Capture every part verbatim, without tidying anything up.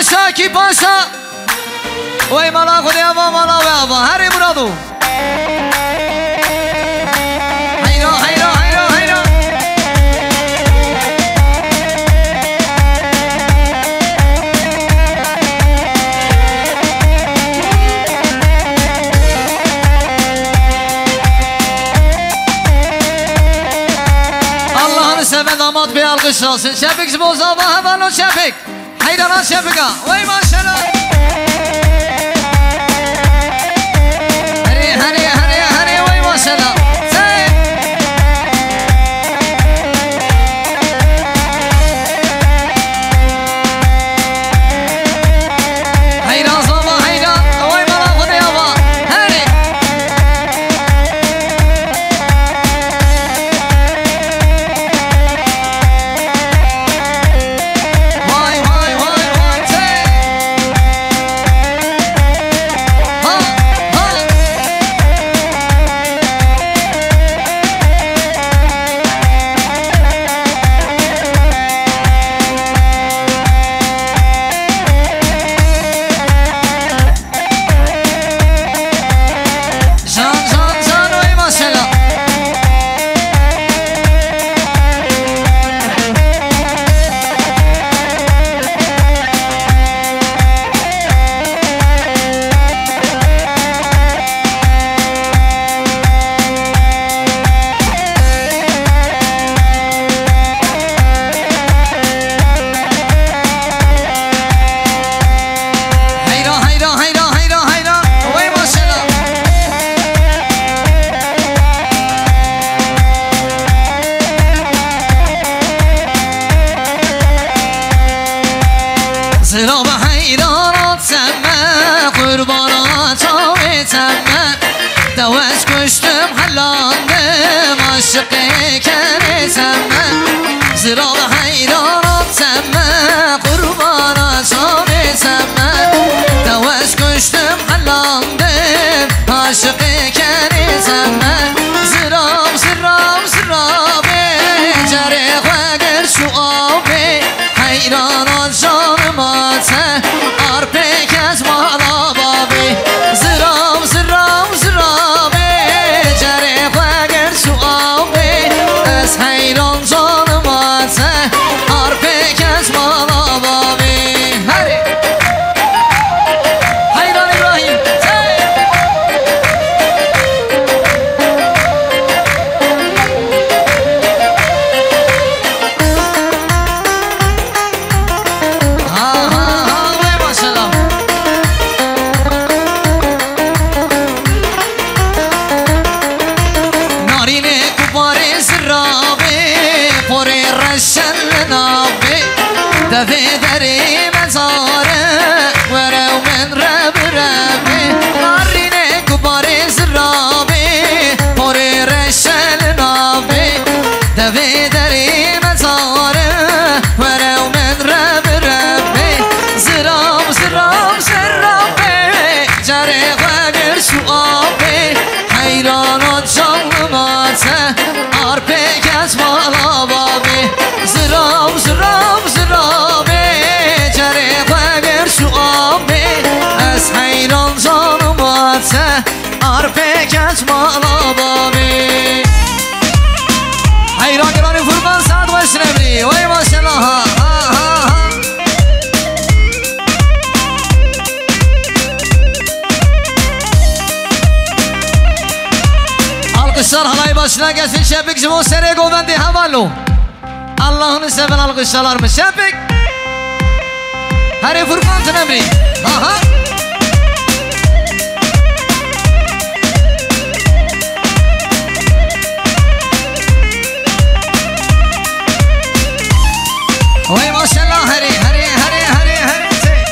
پاشا کی پاشا وای مالا خودی آبا مالا و آبا هری مرادو هیرا هیرا هیرا هیرا Allah'ını seven damat bir alkış olsun. Şefik boza ve hemen o şefik. Hayran şefika. Vay maşallah. Hadi hadi hadi hadi vay maşallah. Say. Hayran sabah hayran. Vay bana kudu yaba. Hadi. Vay vay vay vay. Say. Ha ha. Can can can vay maşallah. Hayra hayra hayra hayra hayra vay maşallah. Sıra ve hayranat semme kurbana çavi semme Deveş kuştum hallandım aşık ekeri semme Sıra ve hayranat semme kurbana çavi semme Deveş kuştum hallandım aşık ekeri semme Sıram sıram sırabi Cerek ve gir şu abi Hayranat canıma te Arpe kezmala babi Zıram zıram zırabi Cerek ve gir şu abi Ez hayran canıma te Arpe kezmala babi Hadi Hayran İbrahim Hey Ha ha ha vay maşallah. Narine kupare zirabi Pore reşen nabi Deve deri mezare Verev men reb rebi Narine kupare zirabi Pore reşen nabi Deve deri mezare Verev men reb rebi Zıram zıram zırabi Cerek ve gir şu abi Hayranat canlıma te Arpe kezmala babi Zıram zıram zırabi Cerek ve gir şu abi Ez hayran canıma te Arpe kezmala babi Hayran gırani Furkan Saad ve Şinemri Vay maşallah ha ha ha ha Alkışlar halay başına gelsin Şefik Cimo Sere Govendi Havalu Allah'ını seven alkışlar mı Şefik Hadi Furkan Şinemri Ha ha Vay maşallah hadi hadi hadi hadi hadi Say.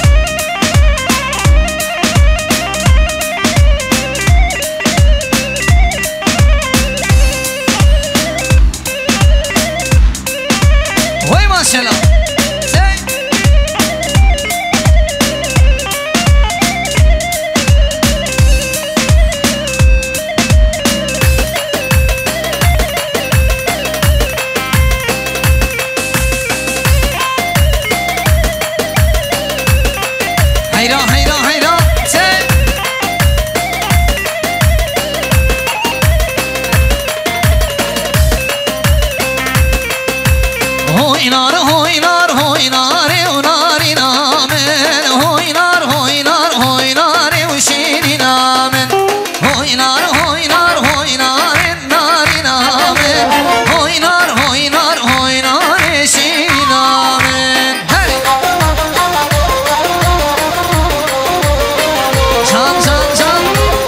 Vay maşallah Say. Hoynar hoynar hoynar evnar inamen Hoynar hoynar hoynar evşin inamen Hoynar hoynar hoynar ennar inamen Hoynar hoynar hoynar eşin inamen Hey! Çan çan çan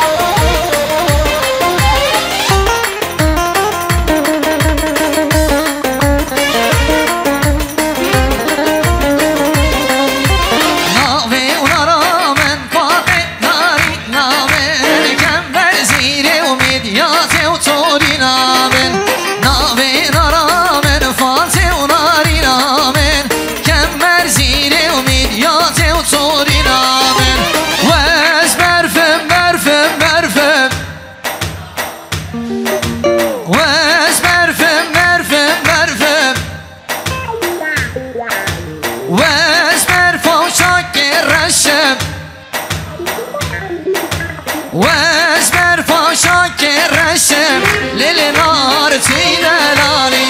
واسمر فاشاك الرسم للنار تيدلالي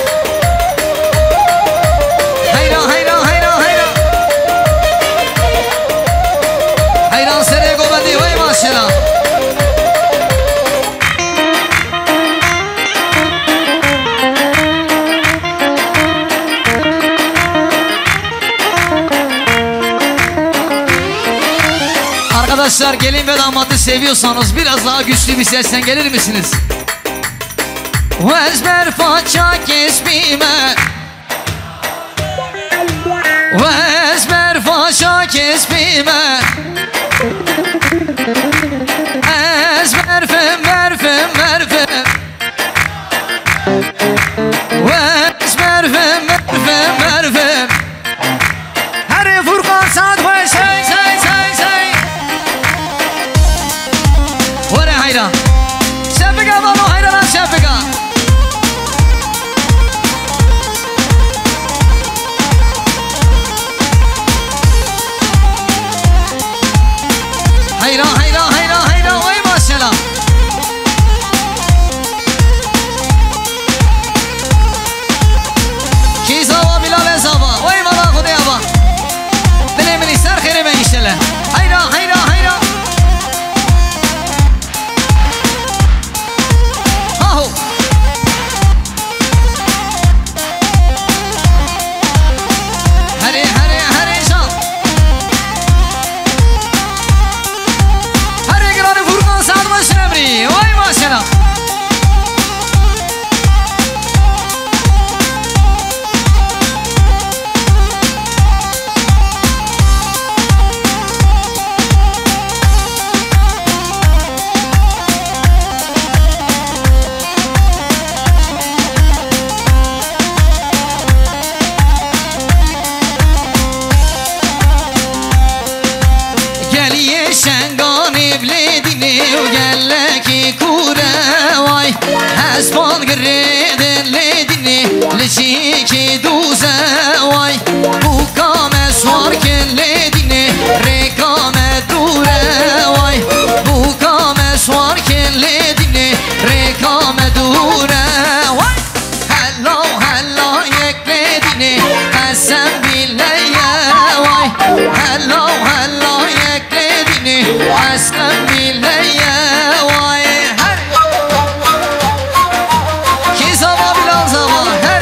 هيرا هيرا هيرا هيرا هيرا سرقو بدي وي ماشلا Arkadaşlar gelin ve damadı seviyorsanız biraz daha güçlü bir sesten gelir misiniz? Vezber façak esmime Vezber façak esmime Ezber fem ver fem ver fem Vezber fem ver fem ver fem Her Furkan saat ve say say say say Hayra Şefika bana hayra lan Şefika Hayra hayra hayra hayra vay maşallah Kizava bilal ezava vay bana kudeyava Dilemin ister kherime inşallah Hayra hayra hayra Vay maşallah Geliye şengan evledini Gelleki kure vay Hesban gredin ledini Lişiki duze vay Bu kame suarken ledini Rekame dure vay Bu kame suarken ledini Rekame dure vay Hello hello yekledini Esem billeye vay Hello hello yekledini Esem billeye vay her Kizava bilal zava her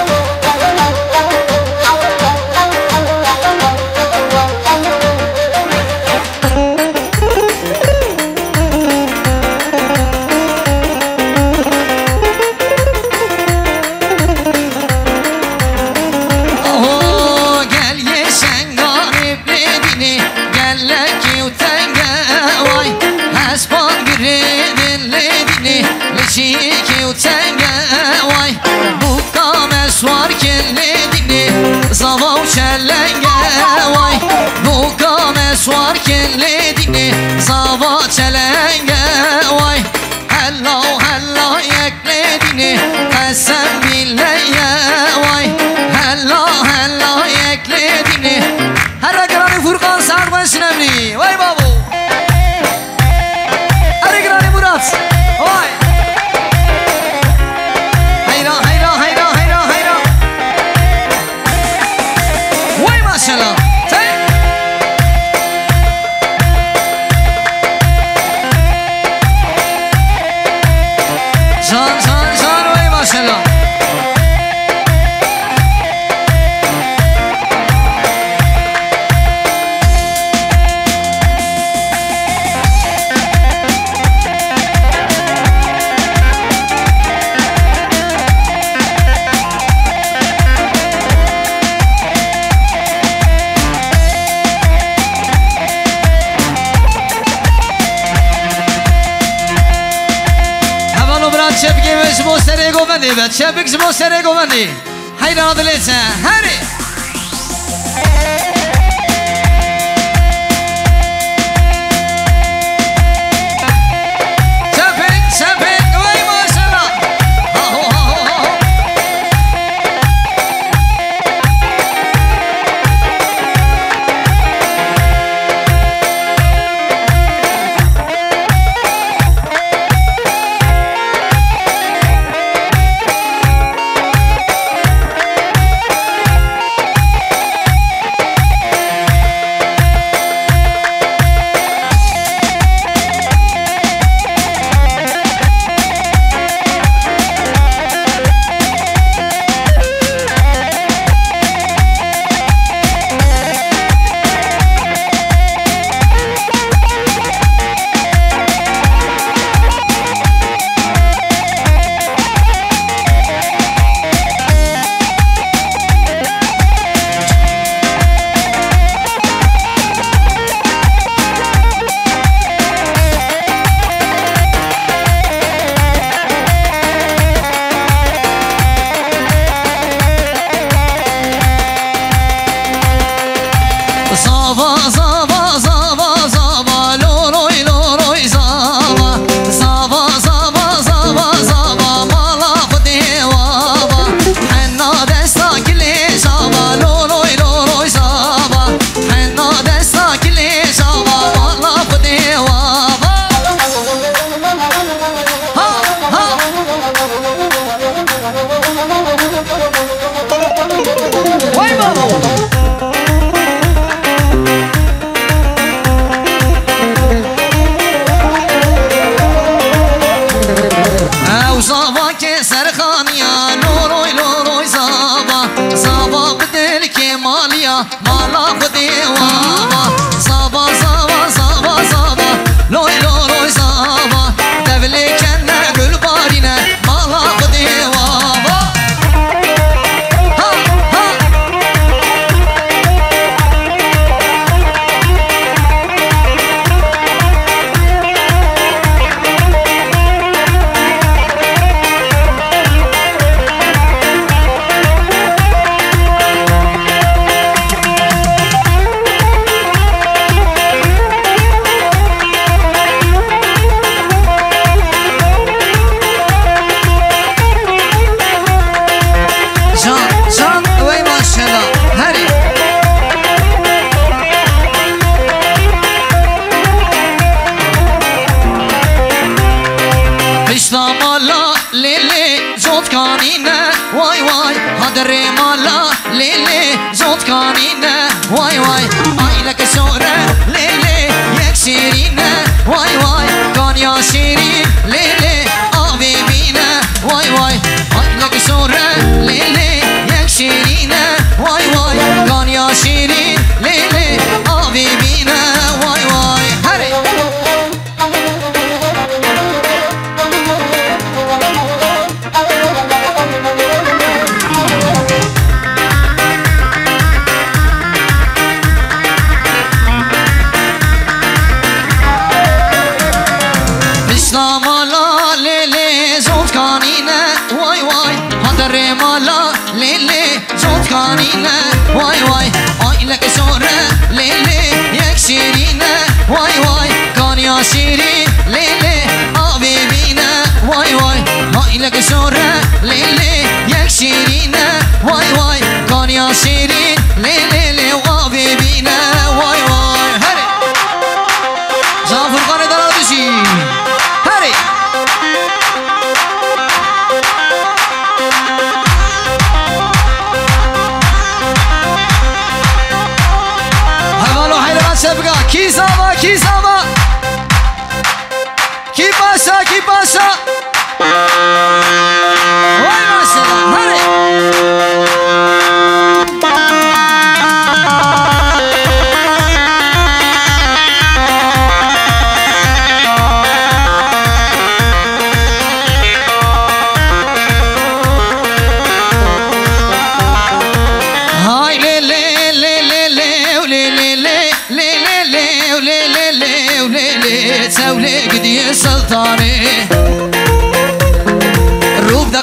Oho gel yeşen garip ledini Gelleki utenge vay Hesban giredin ledini Leşiki utenge vay Bu kames varken ledini Zavav çellenge vay Bu kames varken ledini Zava çellenge vay Hello hello yekledini Esem billeye vay Hello hello yekledini Her akranı Furkan sarmasın emri Vay babu Her akranı Murat Vay Hayra hayra hayra hayra hayra بد شبك زبو سري قومندي حيران دليسا هاري شبك شبك وي ما شاء الله ها هو ها هو ها هو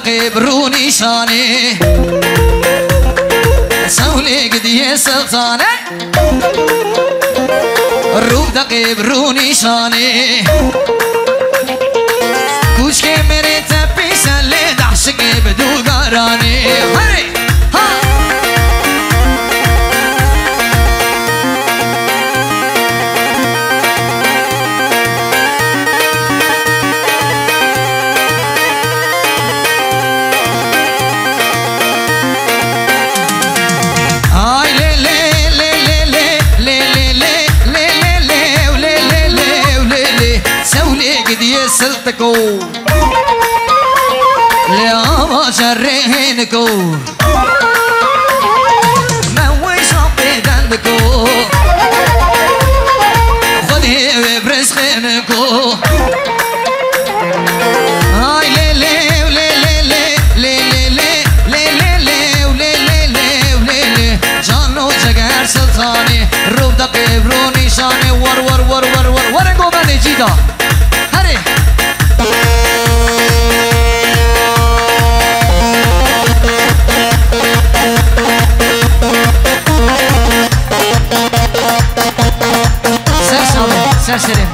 دقي بروني شاني سولي قدي سلطاني الروب دقي بروني شاني كوش كاميري تبي سلي دحشقي بدو قراني هري ها سلطكو لياما شرينكو موي شابي دندكو خذي وبرس خينكو هاي لي لي ولي لي لي لي لي لي لي لي ولي لي لي ولي لي جانو جگر سلطاني روب دقي بروني شاني ور ور ور ور ور ورنگو بني جيدا سرسرم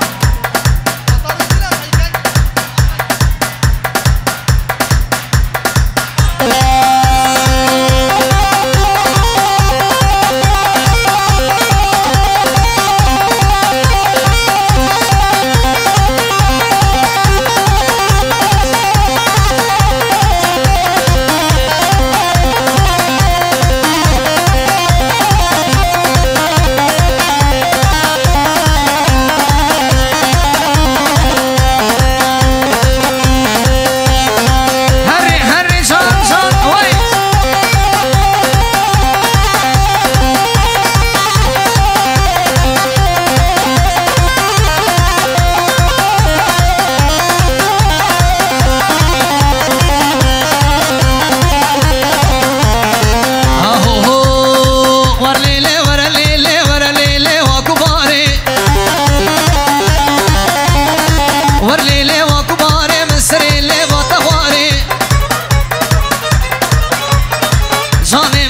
Johnny